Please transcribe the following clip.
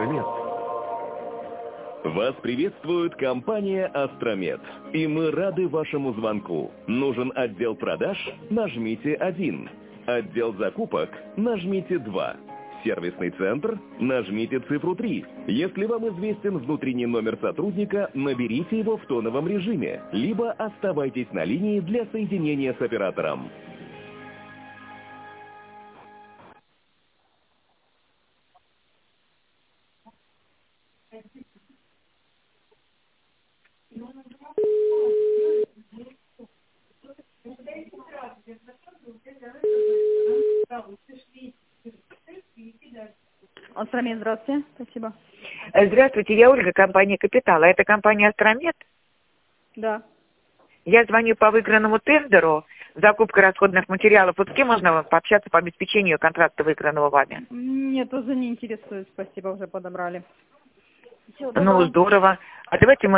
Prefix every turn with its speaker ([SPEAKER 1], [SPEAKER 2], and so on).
[SPEAKER 1] Астромед.
[SPEAKER 2] Вас приветствует компания «Астромед». И мы рады вашему звонку. Нужен отдел продаж? Нажмите 1. Отдел закупок? Нажмите 2. Сервисный центр? Нажмите цифру 3. Если вам известен внутренний номер сотрудника, наберите его в тоновом режиме, либо оставайтесь на линии для соединения с оператором.
[SPEAKER 3] Астромед, здравствуйте. Спасибо.
[SPEAKER 4] Здравствуйте, я Ольга, компания «Капитал». А это компания «Астромед»?
[SPEAKER 3] Да.
[SPEAKER 4] Я звоню по выигранному тендеру, закупка расходных материалов. Вот с кем можно пообщаться по обеспечению контракта, выигранного вами?
[SPEAKER 3] Нет, уже не интересует. Спасибо, уже подобрали. Всего
[SPEAKER 4] Ну,
[SPEAKER 3] доброго.
[SPEAKER 4] здорово. А давайте мы